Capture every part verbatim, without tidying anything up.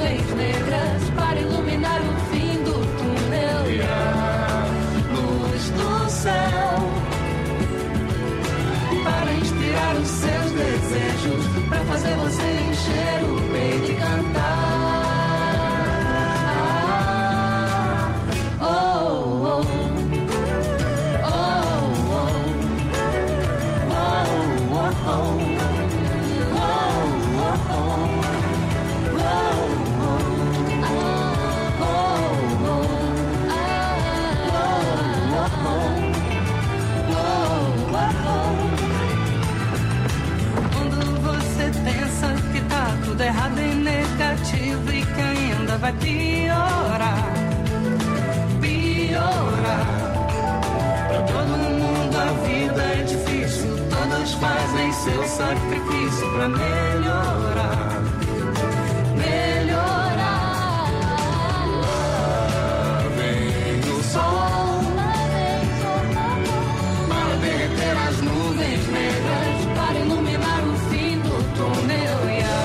nuvens negras para iluminar o fim do túnel. E a luz do céu para inspirar os seus desejos, para fazer você encher o peito e cantar. Tudo errado e negativo e que ainda vai piorar, piorar. Pra todo mundo a vida é difícil, todos fazem seu sacrifício pra melhorar, melhorar. Lá vem o sol para derreter as nuvens negras, para iluminar o fim do túnel. E a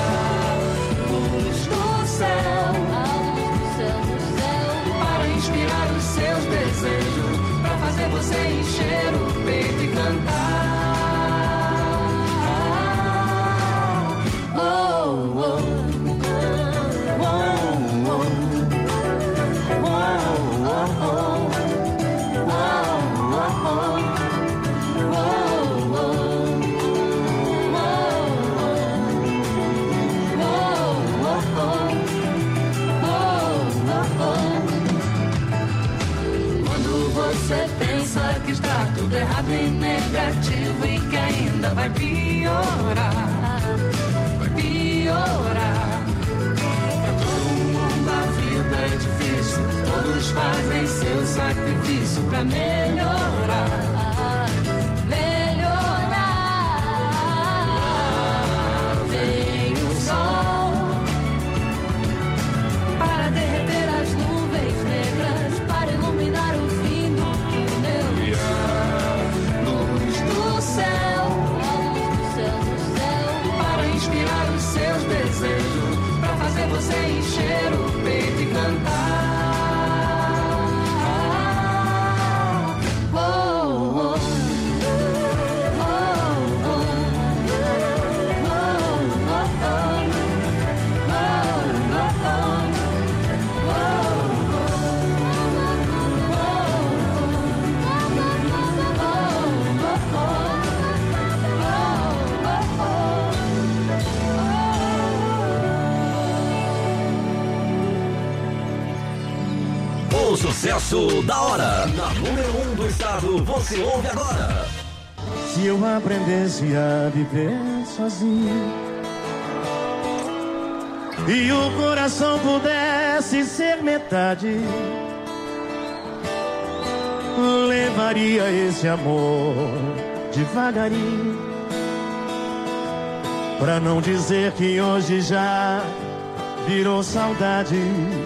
inspirar os seus desejos, pra fazer você encher o peito e cantar. Oh, oh, oh, oh, oh, oh, você pensa que está tudo errado e negativo e que ainda vai piorar, vai piorar. Pra todo mundo a vida é difícil, todos fazem seu sacrifício pra melhorar. Você encher o peito e cantar. Oh, oh, oh, oh, oh, O sucesso da hora, na número um do estado, você ouve agora. Se eu aprendesse a viver sozinho e o coração pudesse ser metade, levaria esse amor devagarinho, pra não dizer que hoje já virou saudade.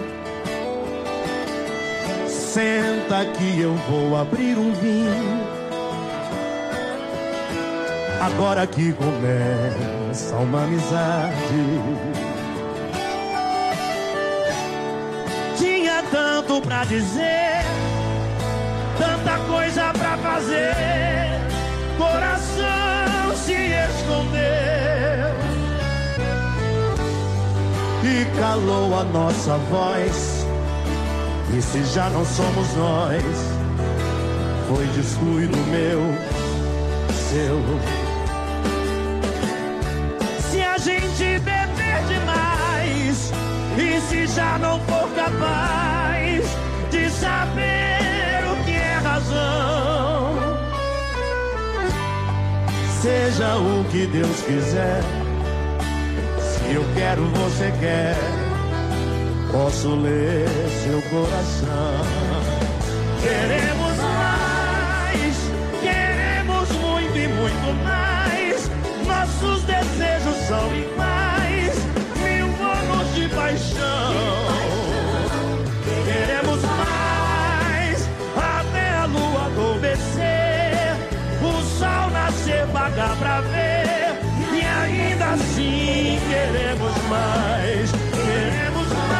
Senta que eu vou abrir um vinho, agora que começa uma amizade. Tinha tanto pra dizer, tanta coisa pra fazer, coração se escondeu e calou a nossa voz. E se já não somos nós, foi descuido meu, seu. Se a gente beber demais, e se já não for capaz de saber o que é razão, seja o que Deus quiser, se eu quero, você quer, posso ler seu coração. Queremos mais, queremos muito e muito mais. Nossos desejos são iguais, mil anos de paixão. Queremos mais, até a lua adormecer, o sol nascer, pagar pra ver. E ainda assim queremos mais, queremos mais.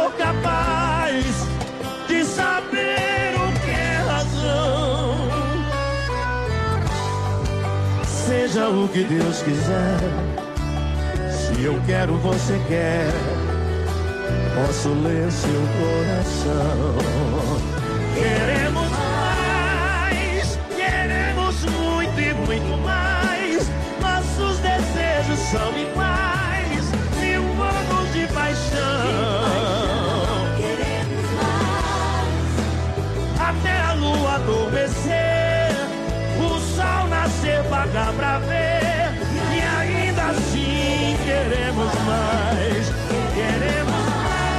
for capaz de saber o que é razão. Seja o que Deus quiser, se eu quero, você quer. Posso ler seu coração. Queremos mais, queremos muito e muito mais. Nossos desejos são iguais, mil anos de paixão. Queremos mais. Até a lua adormecer, o sol nascer, pagar pra ver. E ainda assim queremos mais, queremos mais.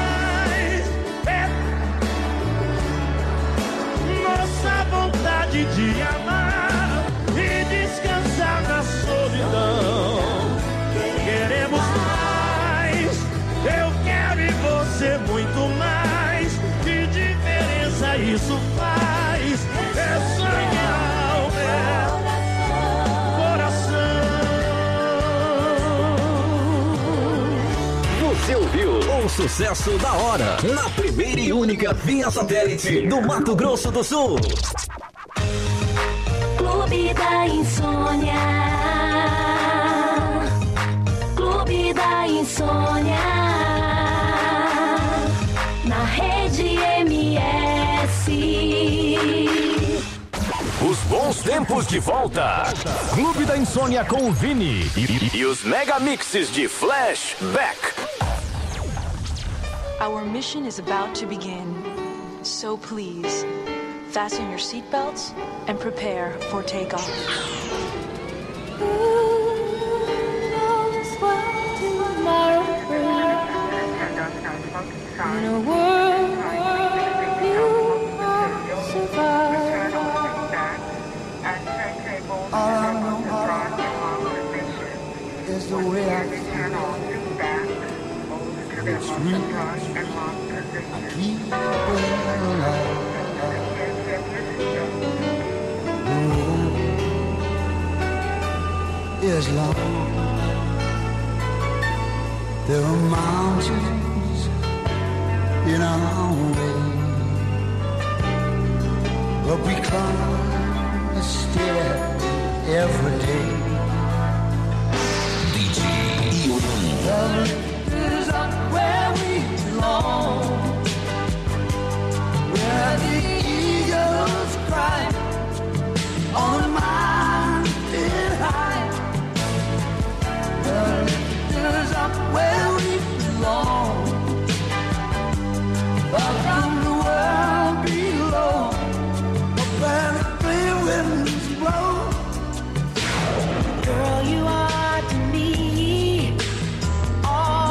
Nossa vontade de amar e descansar na solidão. Queremos mais, eu quero e você muito mais. Que diferença isso faz? É sangue, alma, é coração. Você ouviu o sucesso da hora na primeira e única via satélite do Mato Grosso do Sul. Clube da Insônia. Clube da Insônia. Na rede M S. Os bons tempos de volta. Clube da Insônia com o Vini e, e os mega mixes de Flashback. Our mission is about to begin, so please, fasten your seatbelts and prepare for takeoff. In a world you will survive. All I know is the way I feel. It's real. I keep it alive. Is long. There are mountains in our way, but we climb a stair every day. D J Ion. Is up where we belong, where the eagles cry on the mountain high. The lifters up where we belong, up from the world below, where the clear winds blow. Girl, you are to me all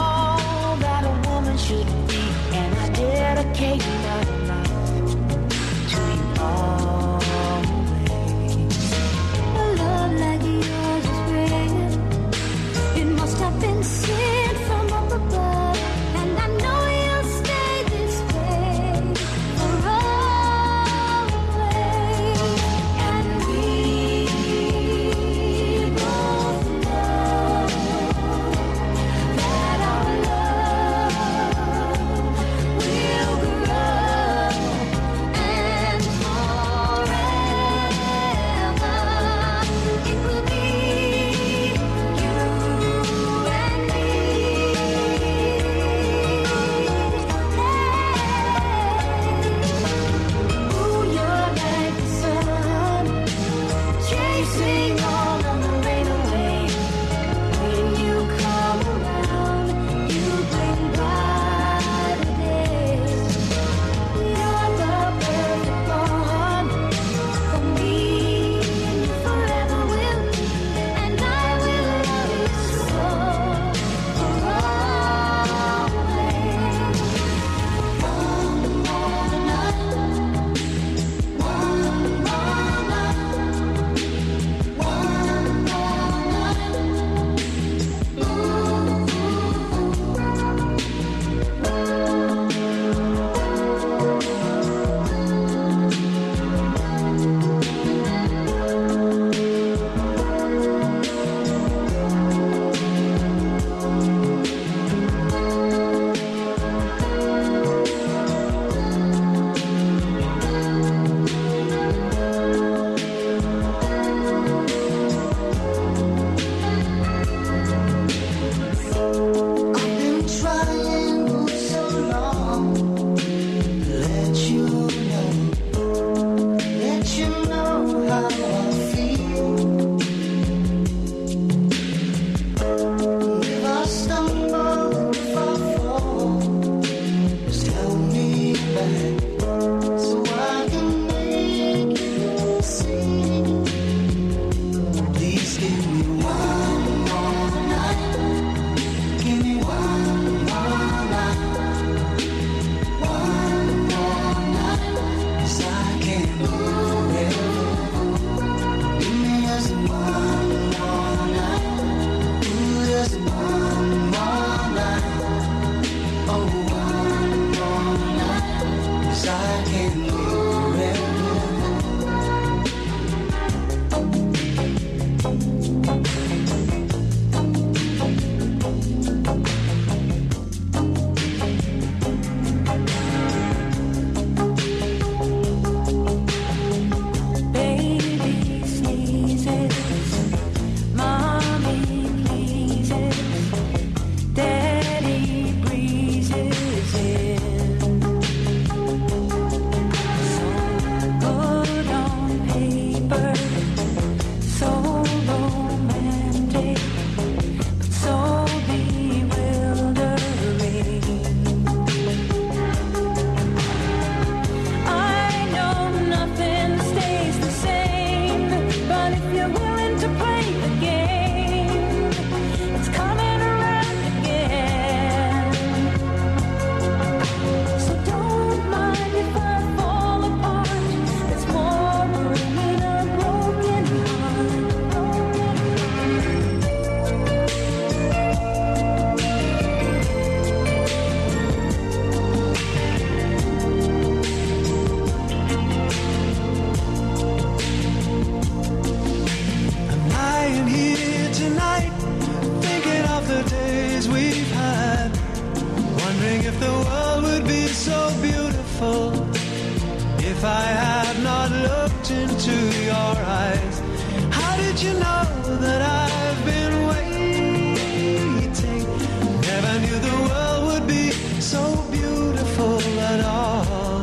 I had not looked into your eyes, how did you know that I've been waiting? Never knew the world would be so beautiful at all.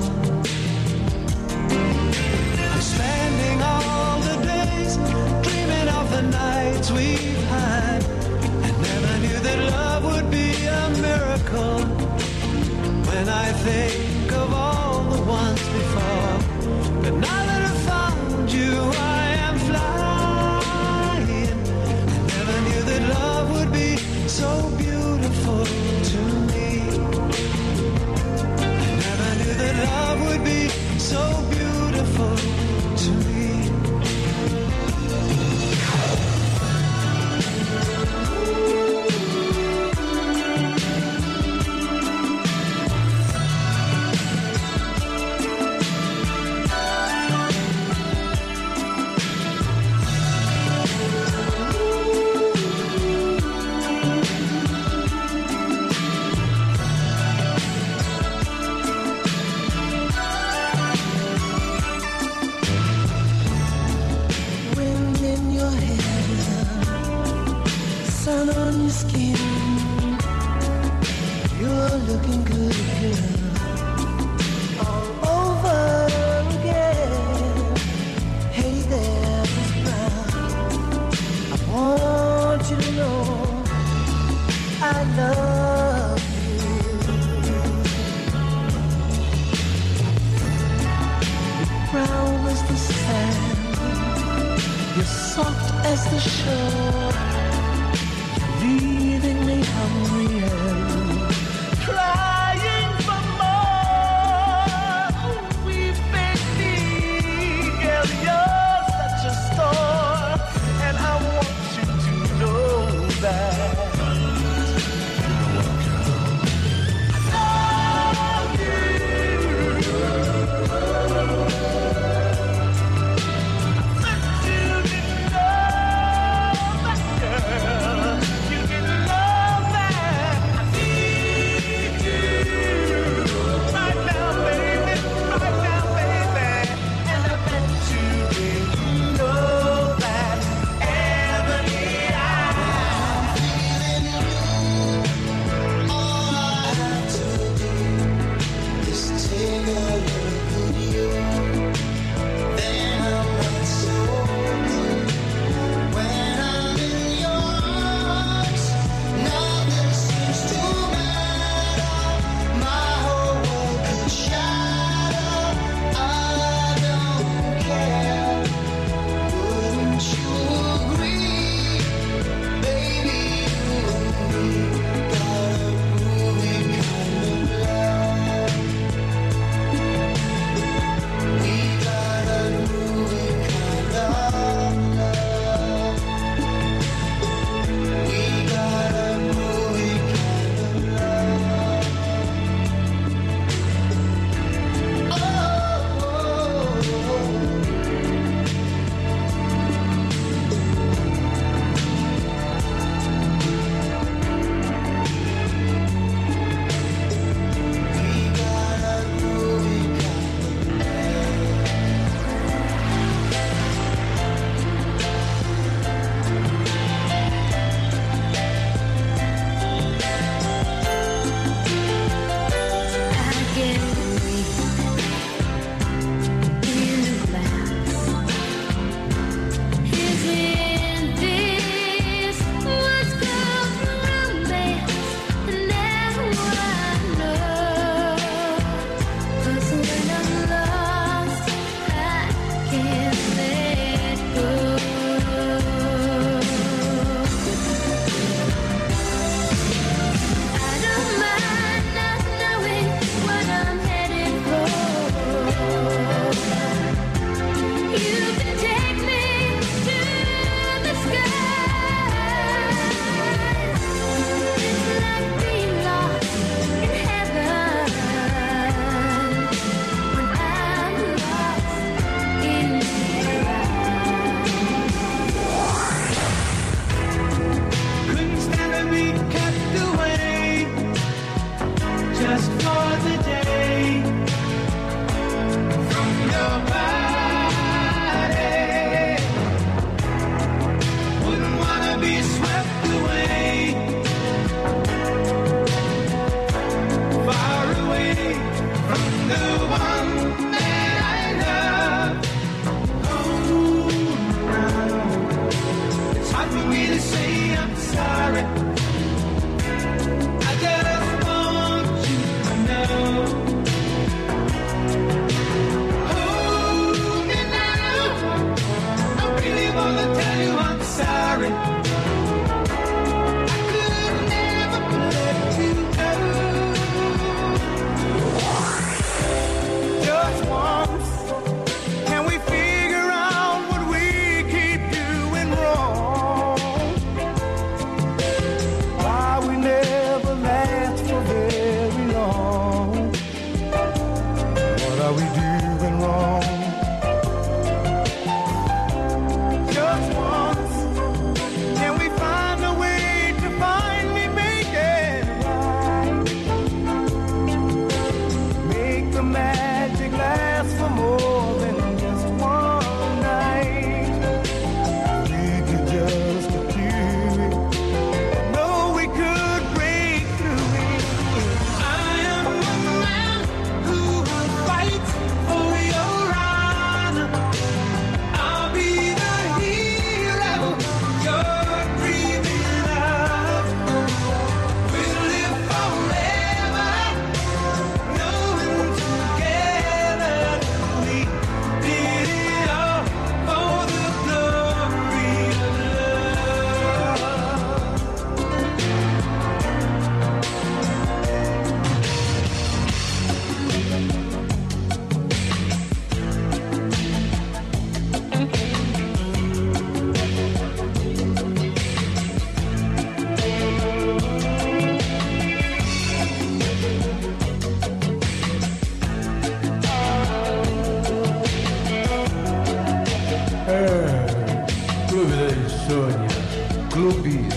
I'm spending all the days dreaming of the nights we've had. I never knew that love would be a miracle. When I think of all the ones before, but now that I found you, I am flying. I never knew that love would be so beautiful to me. I never knew that love would be so beautiful to me. Sun on your skin, you're looking good, girl, all over again. Hey there, Miss Brown, I want you to know I love you. You're brown as the sand, you're soft as the shore, leaving me hungry and crying for more. We've been me, girl, you're such a star, and I want you to know that. Girl, you can love that.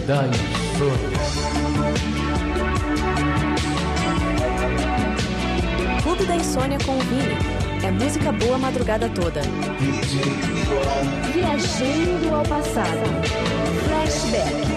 da Insônia. Clube da Insônia com o Vini. É música boa a madrugada toda. Viajando ao passado. Flashback.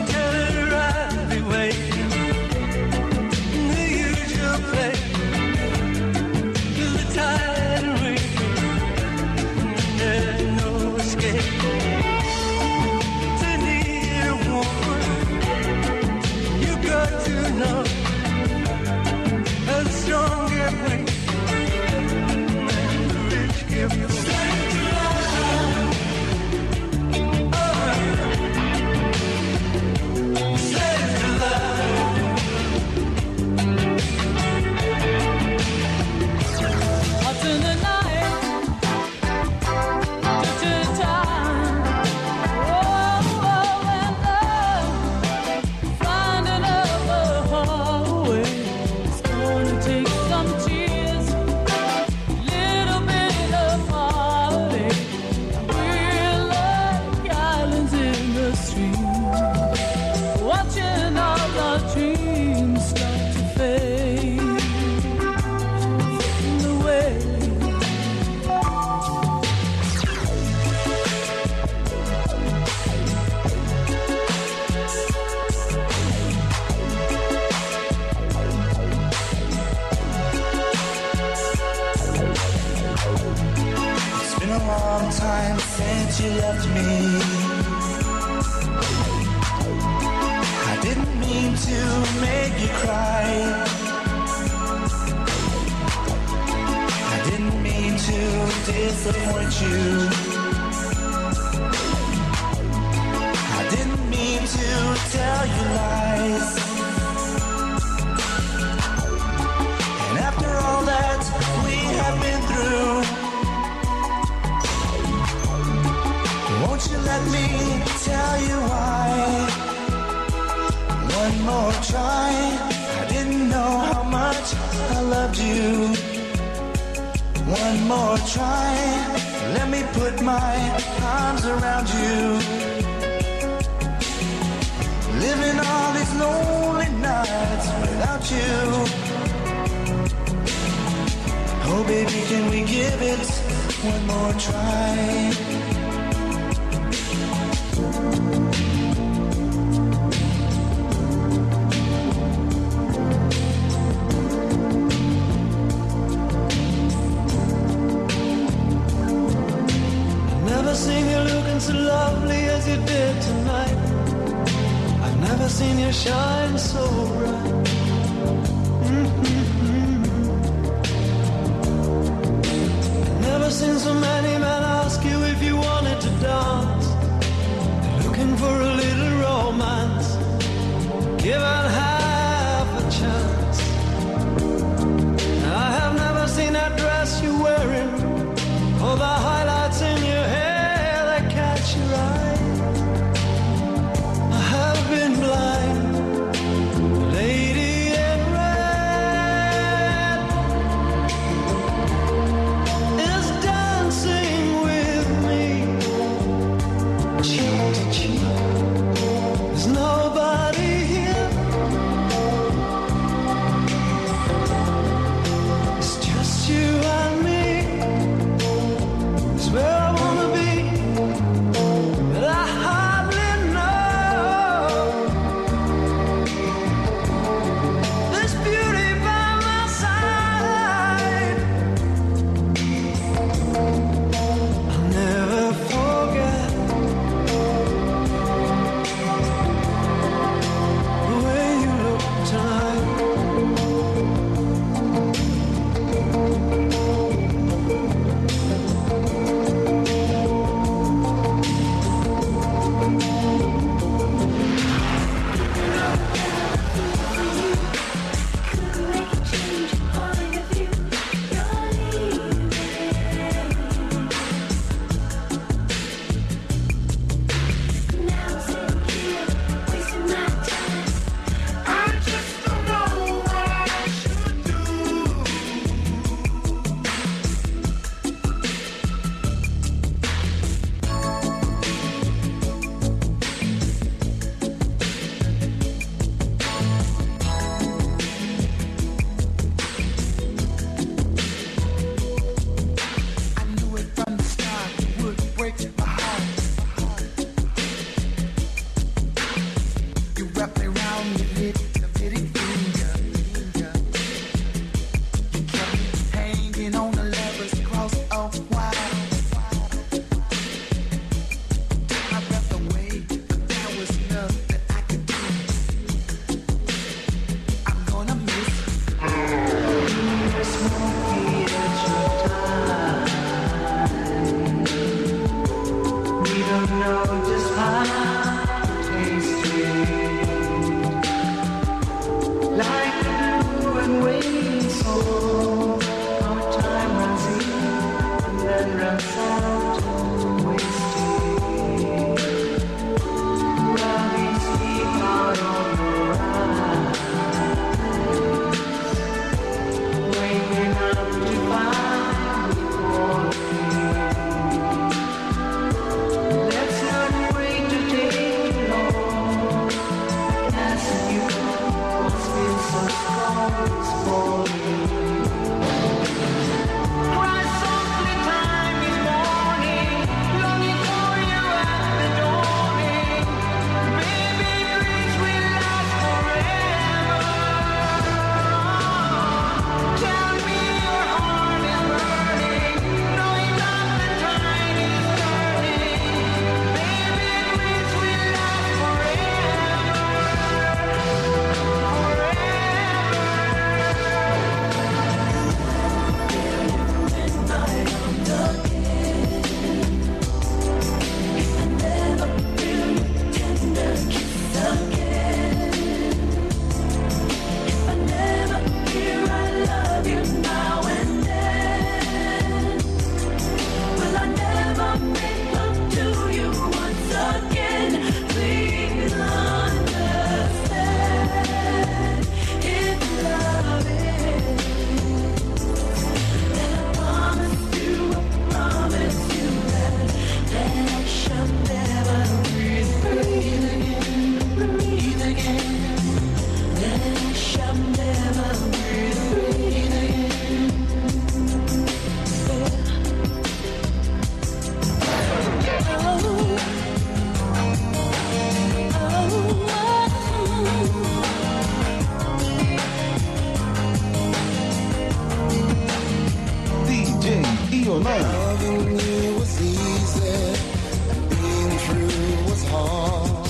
Loving you was easy, being true was hard.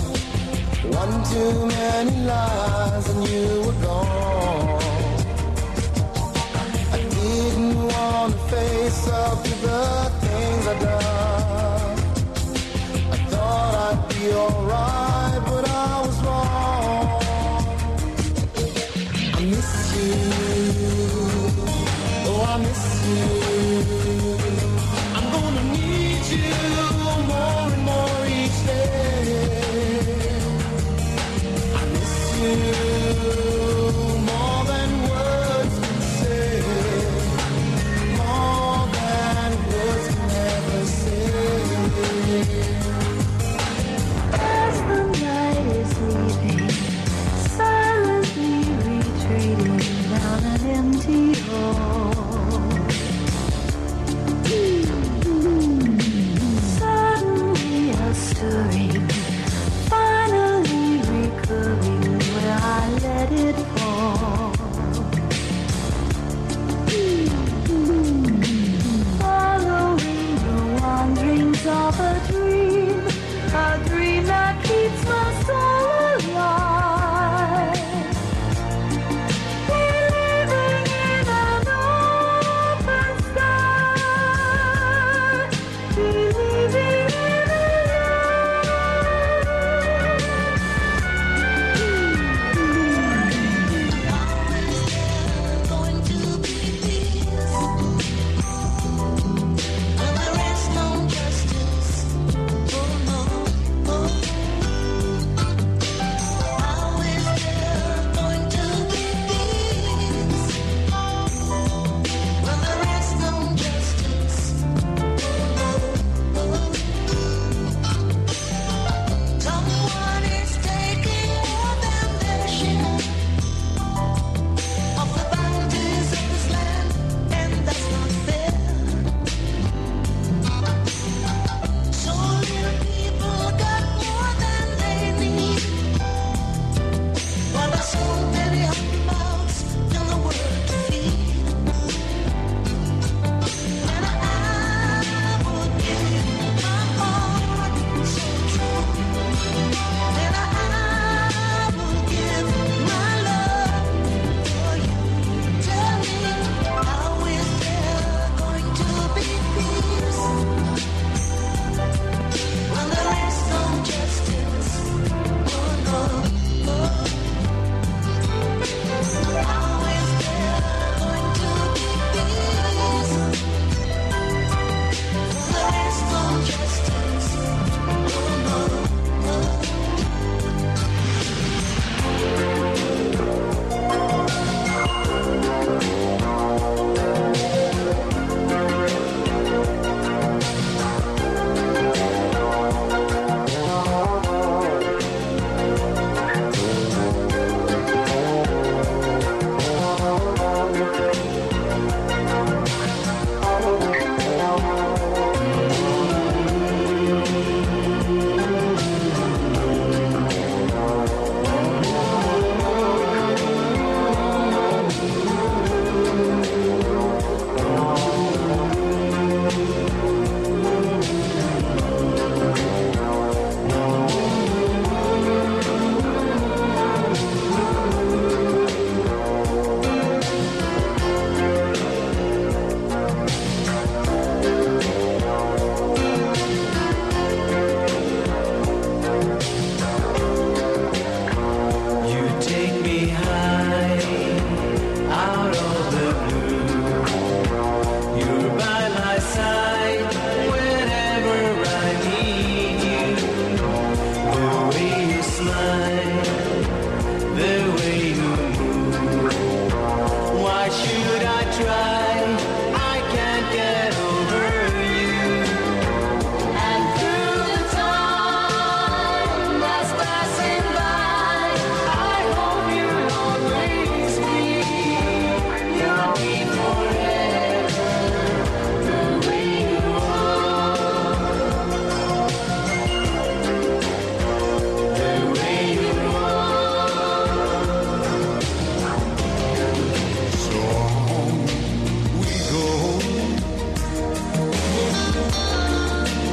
One too many lies and you were gone. I didn't want to face up to the things I done. I thought I'd be alright, but I was wrong. I miss you, oh I miss you. I'm gonna need you more and more each day. I miss you more than words can say, more than words can say.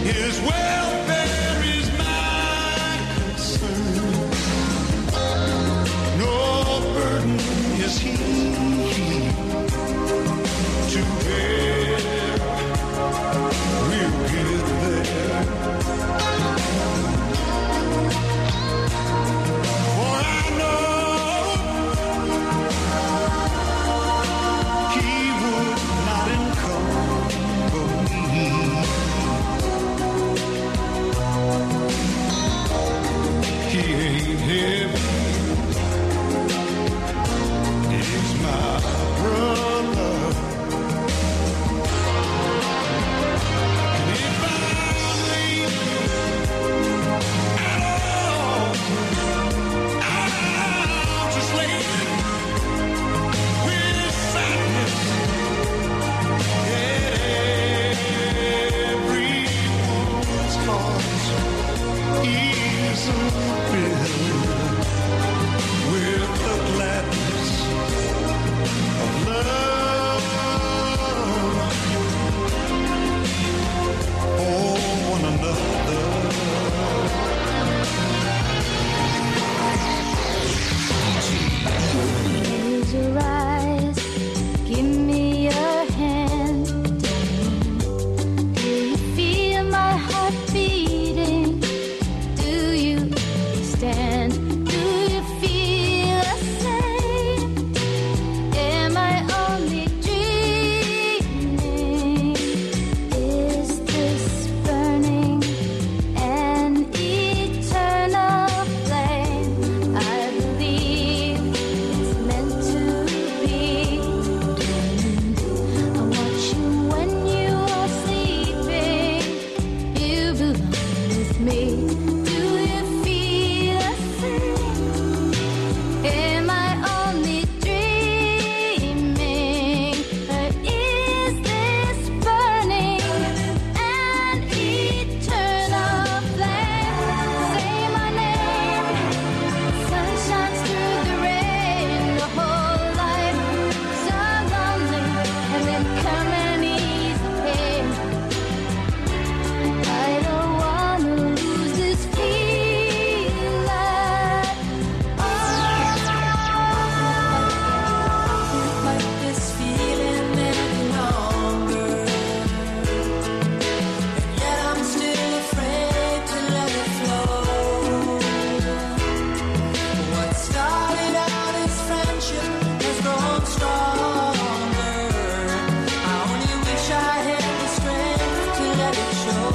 His welfare is my concern. No burden is he to bear. We'll get there. For I know he would not encumber me. He ain't heavy. He's my brother. And if I'm late at all, I'll just lay with sadness at everyone's heart. Easily filled with the gladness of love for one another. Close your eyes, give me your hand. Do you feel my heart beating? Do you understand? Do you feel the same? Am I only dreaming? Is this burning an eternal flame? I believe it's meant to be. I watch you when you are sleeping. You belong with me. Do you feel the same? Am I only dreaming? Or is this burning an eternal flame? Say my name. Sun shines through the rain. The whole life so lonely, and then come and ease the pain. I don't wanna lose this feeling. Oh, Fight this feeling any longer, and yet I'm still afraid to let it flow. What started out as friendship has grown stronger. I only wish I had the strength to let it show.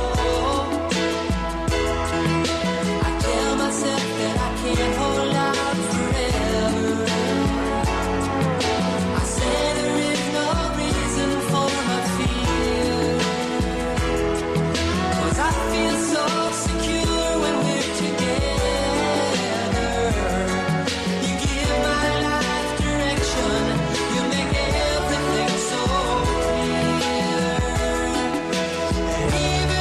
I tell myself that I can't hold out forever. I say there is no reason for my fear, 'cause I feel so secure when we're together. You give my life direction, you make everything so clear. And even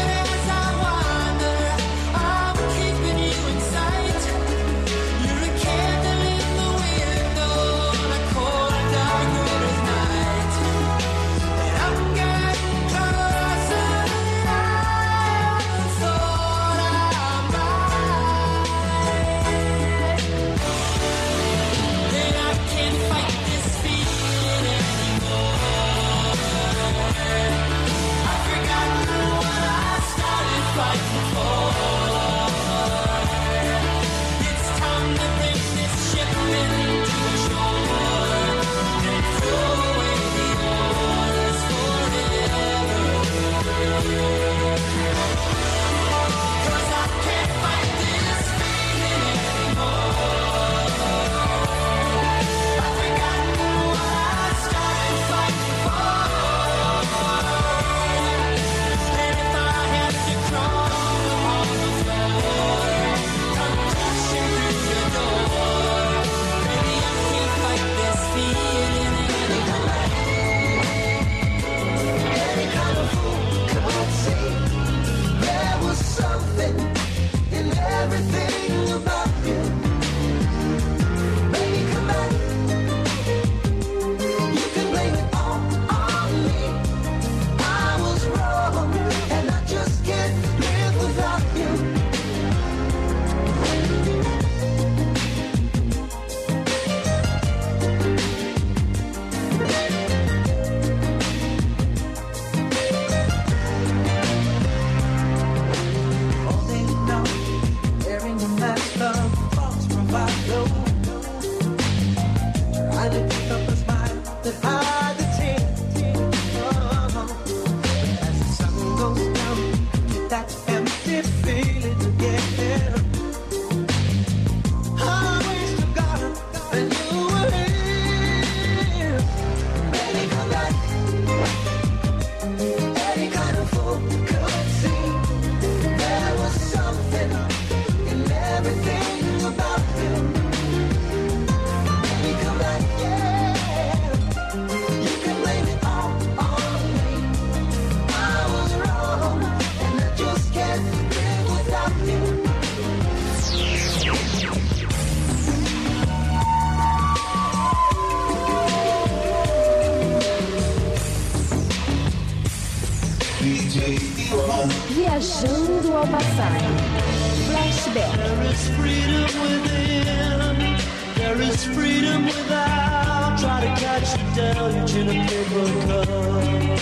that empty feeling again. I always forgotten that you were here. Baby, come back. Any kind of fool could see there was something in everything about you. Baby, come back, yeah. You can blame it all on me. I was wrong, and I just can't live without you. Viajando ao passado. Flashback. There is freedom within. There is freedom without. Try to catch the deluge in a paper cup.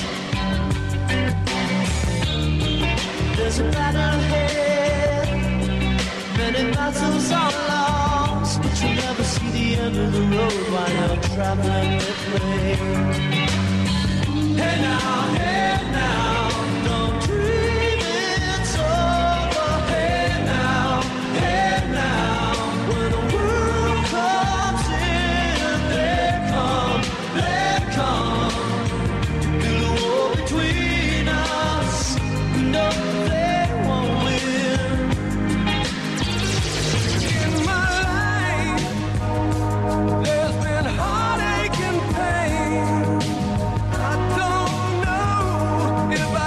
There's a battle ahead. Many battles are lost, but you'll never see the end of the road while you're traveling with me. Hey now, hey now, don't dream it's over. Hey now, hey now, when the world comes in, they come, they come. Build a wall between us, no, they won't win. In my life, there's been heartache and pain. I don't know if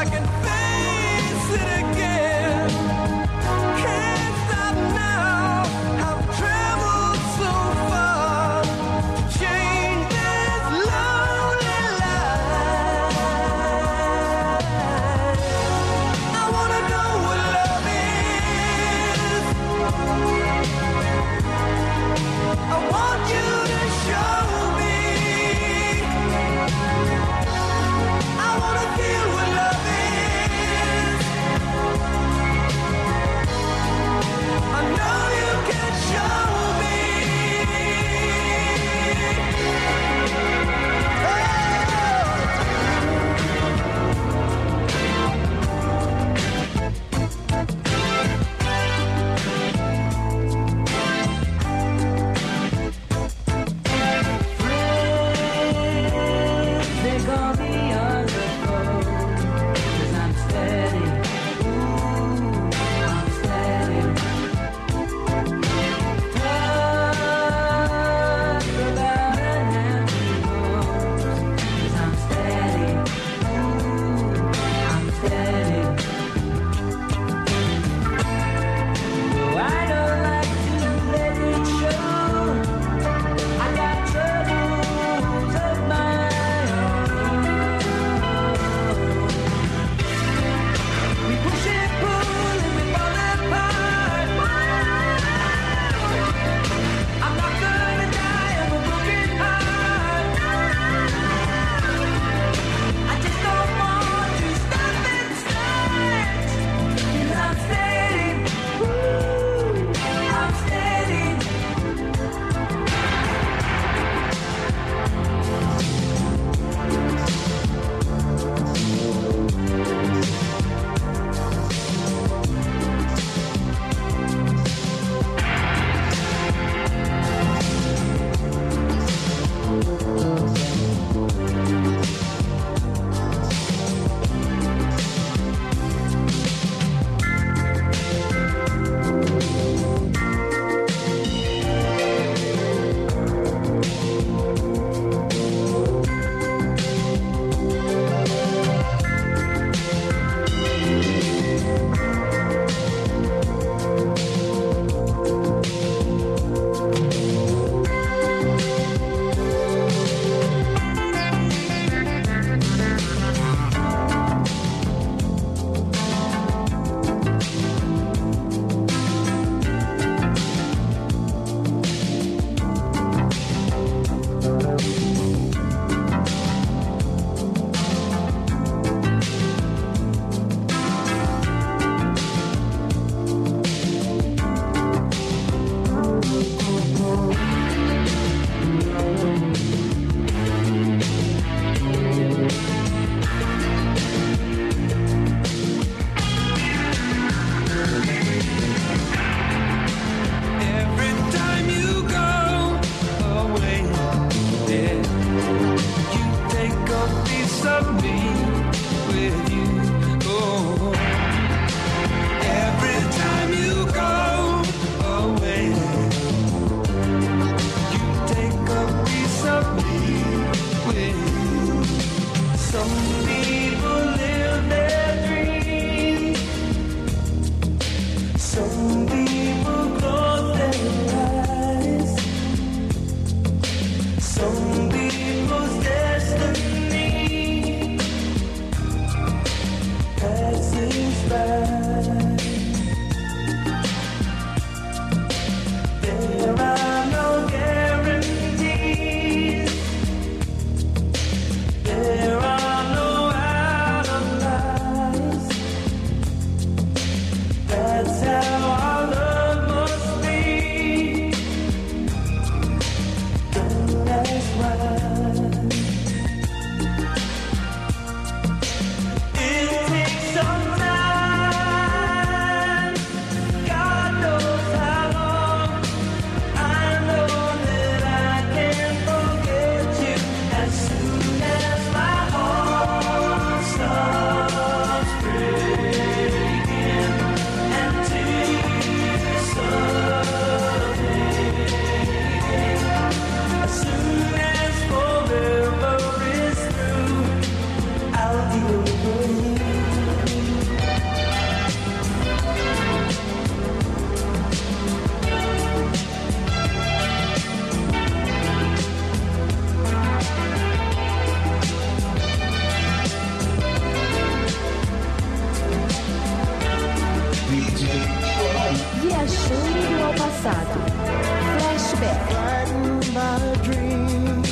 passado. Flashback. Frightened by a dream.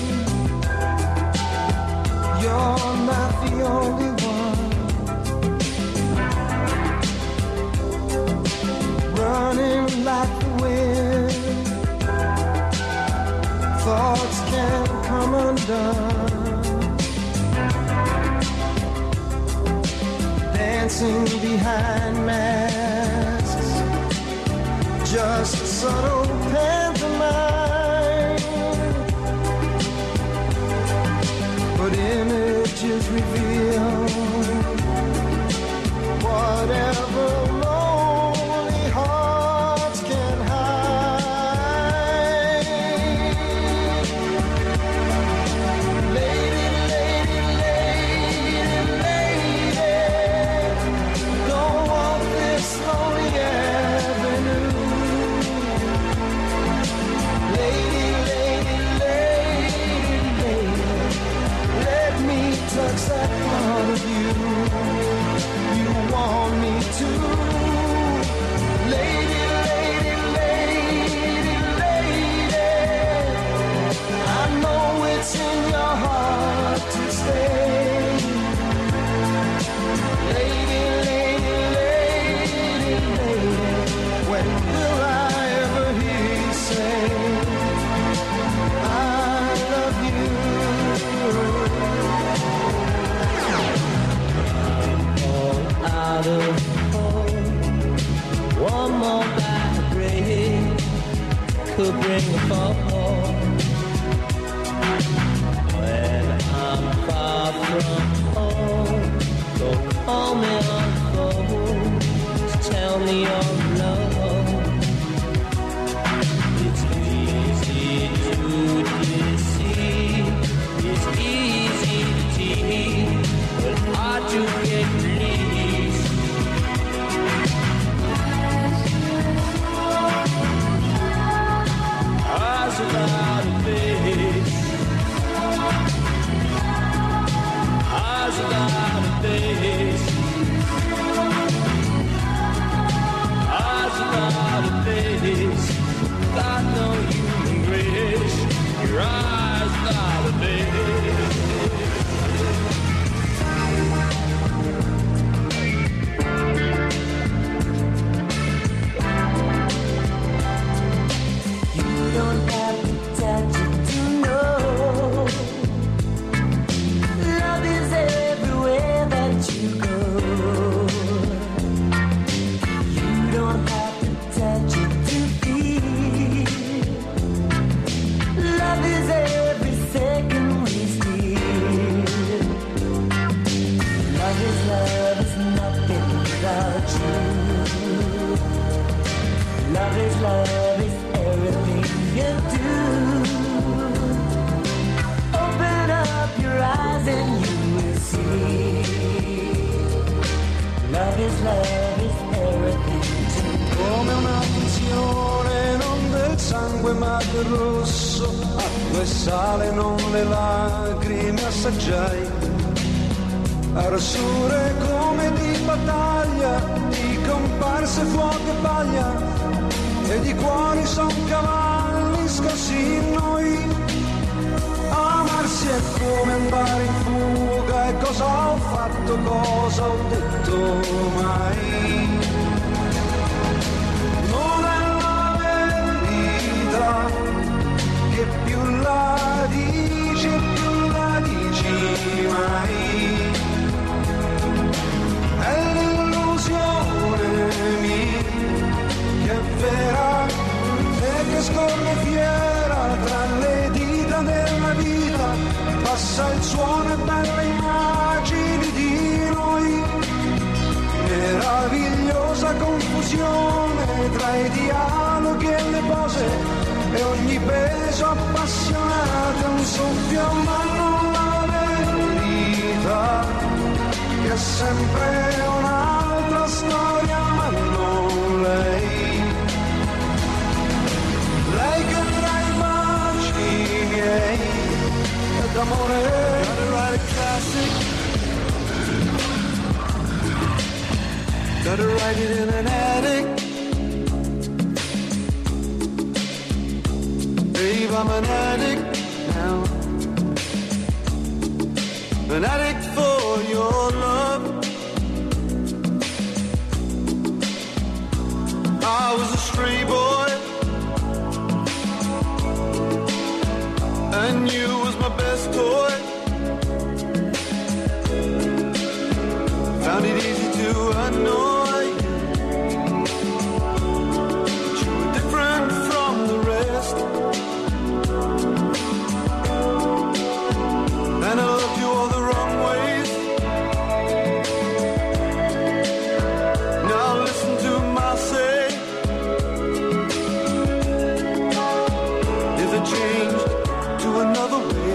You're not the only one. Running like the wind. Thoughts can't come undone. Dancing behind masks. Just a subtle pantomime. But images reveal whatever lonely hearts can hide. Lady, lady, lady, lady, don't walk this lonely avenue. Lady, lady, lady, lady, let me touch that part of you you want me to. Lady, lady, lady, lady, I know it's in your heart to stay. Lady, lady, lady, lady, when will I ever hear you say I love you? Out of home, one more bad break could bring a fall. When I'm far from home, don't call me on the phone to tell me you're alone. It's easy to deceive, it's easy to tease, but hard to get released. Eyes without a face, eyes without a face, eyes without a face, got no human grace, your eyes without a face. You don't have to touch it to know. Love is everywhere that you go. You don't have to touch it to feel. Love is every second we steal. Love is love is nothing without you. Love is love is everything you do. Open up your eyes and you will see. Love is love is everything to do. Come una funzione non del sangue ma del rosso, acqua e sale non le lacrime assaggiai. Arsure come di battaglia, di comparse fuoco e paglia, e di cuori son cavalli scossi in noi. Amarsi è come andare in fuga, e cosa ho fatto, cosa ho detto mai. Non è la verità, che più la dici più la dici mai. È l'illusione mia che è vera e che scorre fiera tra le dita della vita, passa il suono e belle immagini di noi, meravigliosa confusione tra i dialoghi e le pose, e ogni beso appassionato è un soffio, ma non la verità, che è sempre un'altra storia, ma non lei. Lei che tra i baci miei è d'amore. Gotta write a classic, gotta write it in an attic. I'm an addict now, an addict for your love. I was a stray boy, and you was my best toy. Found it easy to annoy you, but you were different from the rest. And I loved you all the wrong ways. Now listen to my say. If it changed to another way,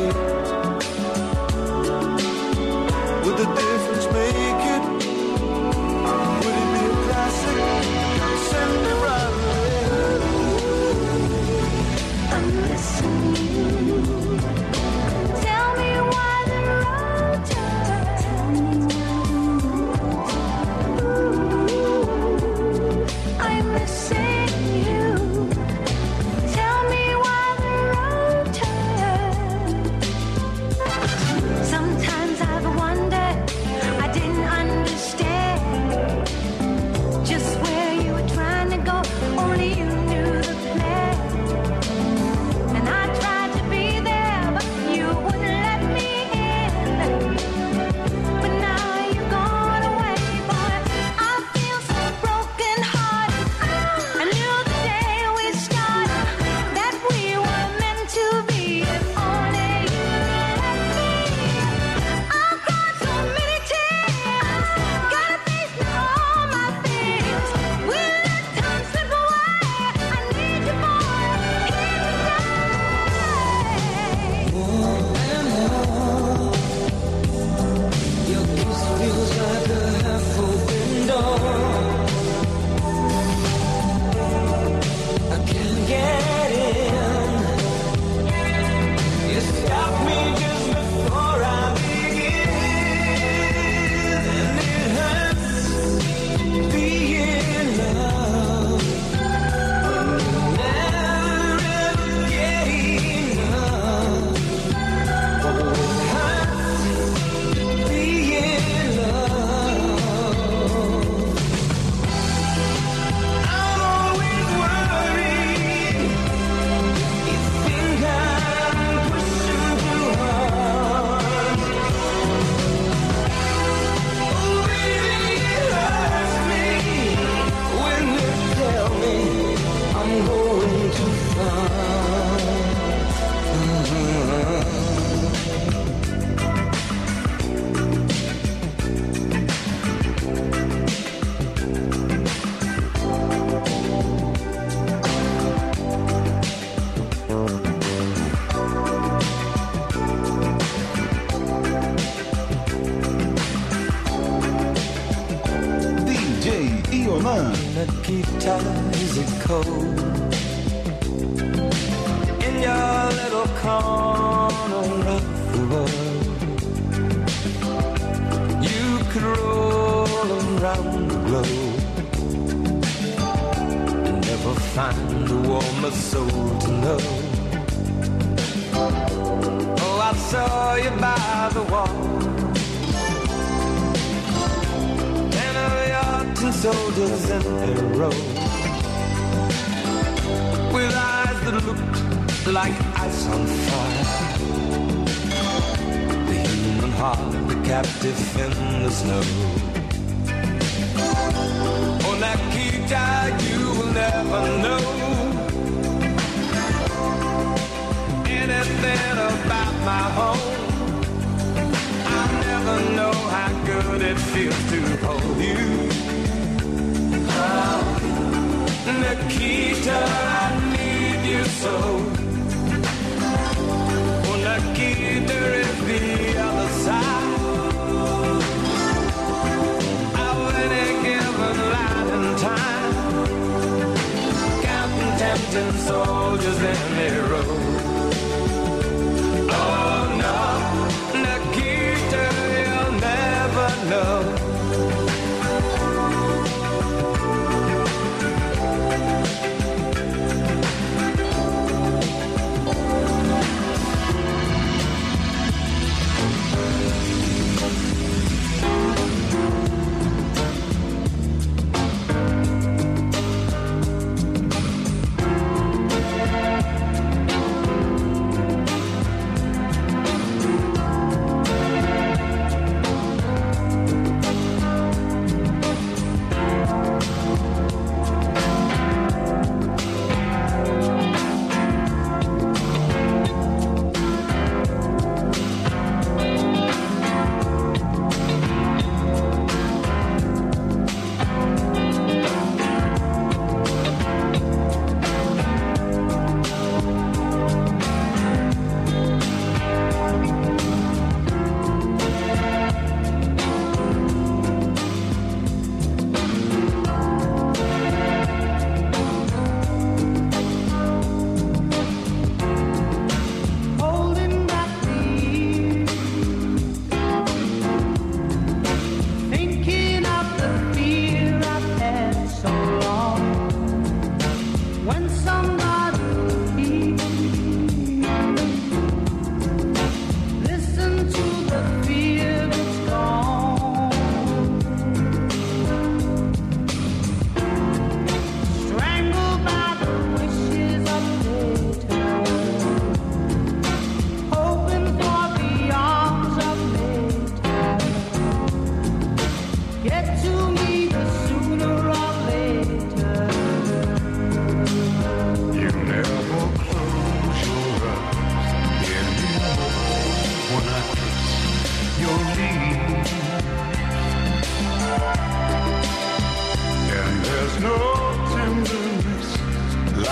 would the difference make it? Would it be a classic? Send me right away. I'm listening. Tell me why the road turns. Ooh, I'm missing you. Tell me why the road turns. Sometimes I've wondered, I didn't understand just where you were trying to go. Only you knew the plan. And I tried to be there, but you wouldn't let me in. But now you've gone away, boy. I feel so broken hearted. I knew the day we started that we were meant to be. If only you let me. I've cried so many tears. Gotta face now all my fears. We let time slip away. I need you, boy, here today. Your kiss feels like a half-open door. I can't get in. You stop me just before I begin, and it hurts being loved. Never ever get enough. Oh, it hurts being loved. I'm always worried. You think I'm pushing too hard. Oh, baby, it hurts me when you tell me I'm going too far. D J Ionan. Nikita, is it cold in your little corner of the world? You could roll around the globe and never find a warmer soul to know. Oh, I saw you by the wall, and of your tin soldiers in a row, with eyes that looked like ice on fire. The human heart, the captive in the snow. Oh, Nikita, you will never know anything about my home. I never know how good it feels to hold you. Oh, Nikita, I need you so. Oh, Nikita is the other side of any given line in time, counting tempting soldiers in the road. Oh no, Nikita, you'll never know.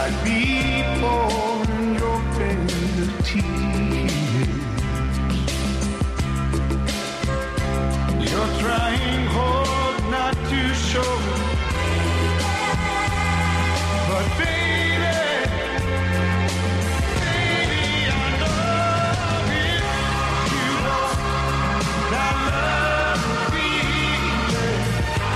I'd be pouring your favorite tea. You're trying hard not to show, but baby, baby, I love you. You know that love feeling.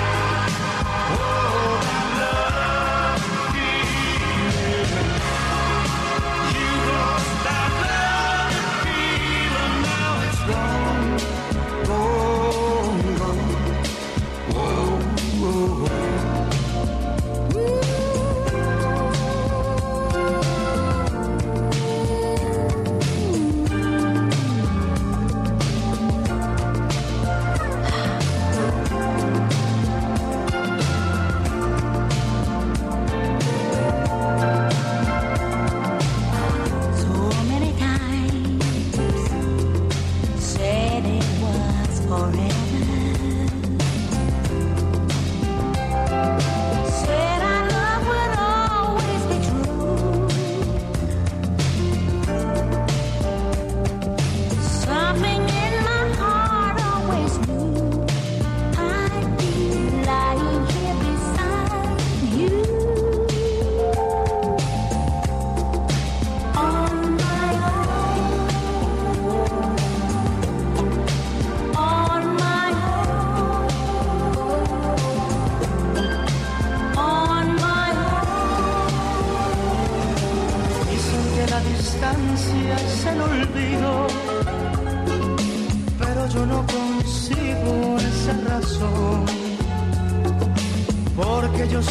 Oh, that love feeling. You lost that love feeling, now it's gone, gone, gone. Whoa, whoa, whoa. So many times said it was forever. Said our love would always be true. Something in my heart always knew I'd be lying here beside you. On my own, on my own, on my own. Dicen que la distancia es el olvido, pero yo no consigo esa razón, porque yo